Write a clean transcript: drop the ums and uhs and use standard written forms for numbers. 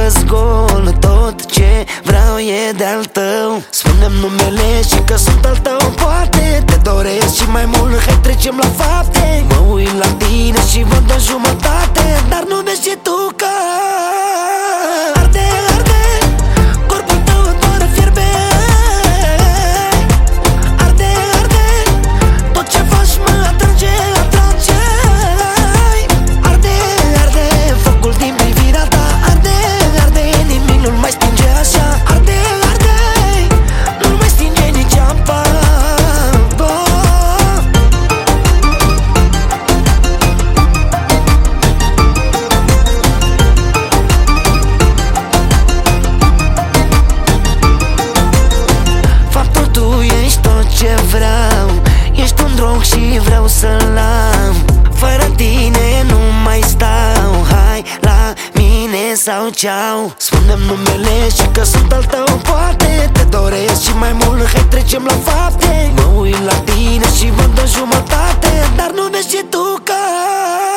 că-s gol, tot ce vreau e de-al tău. Spune-mi numele și că sunt al tău. Poate te doresc și mai mult, hai trecem la fapte. Mă uit la tine și văd o jumătate, dar nu vezi și tu că arde, arde, corpul tău în doare fierbe. Arde, arde, tot ce faci mă atrage, atrage. Arde, arde, focul din privirea ta. Arde, arde, nimic nu-l mai stinge așa. Arde, arde, nu-l mai stinge nici apa. Faptul tu ești tot ce vreau, ești un drog și vreau să-l am. Fără tine nu mai stau, hai la mine sau ceau. Spune-mi numele și că sunt al tău. Poate te doresc și mai mult, hai trecem la fapte. Mă uit la tine și văd o jumătate, dar nu vezi și tu că